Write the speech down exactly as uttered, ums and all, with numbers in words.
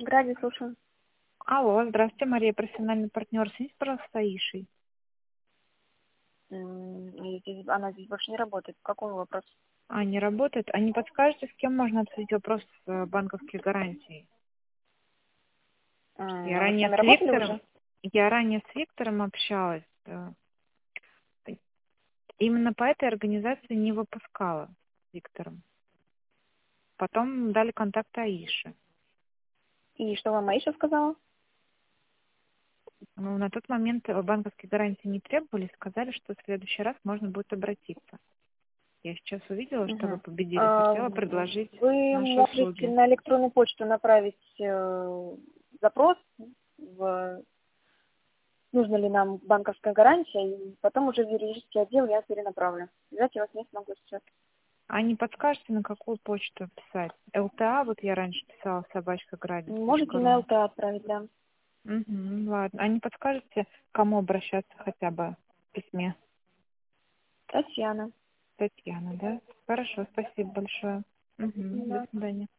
Граде, слушаю. Алло, здравствуйте, Мария, профессиональный партнер. Свяжитесь, пожалуйста, с Аишей. М, и здесь- Она здесь больше не работает. По какому вопросу? А, не работает? А не подскажете, с кем можно обсудить вопрос э, банковских гарантий? М, Я А вы с ранее нами с работали Виктором, уже? я ранее с Виктором общалась. э, Именно по этой организации не выпускала с Виктором. Потом дали контакт Аиши. И что вам Аиша сказала? Ну, на тот момент э, банковские гарантии не требовались, сказали, что в следующий раз можно будет обратиться. Я сейчас увидела, что вы Мгм. победили, А, хотела предложить Вы наши можете услуги. на электронную почту направить э, запрос, в, нужно ли нам банковская гарантия, и потом уже в юридический отдел я перенаправлю. Взять я вас не смогу сейчас. А не подскажете, на какую почту писать? ЛТА, вот я раньше писала, собачка градис точка Можете на ру. ЛТ отправить, да. Угу, ладно. А не подскажете, к кому обращаться хотя бы в письме? Татьяна. Татьяна, да? Хорошо, спасибо большое. Угу, до Да. свидания.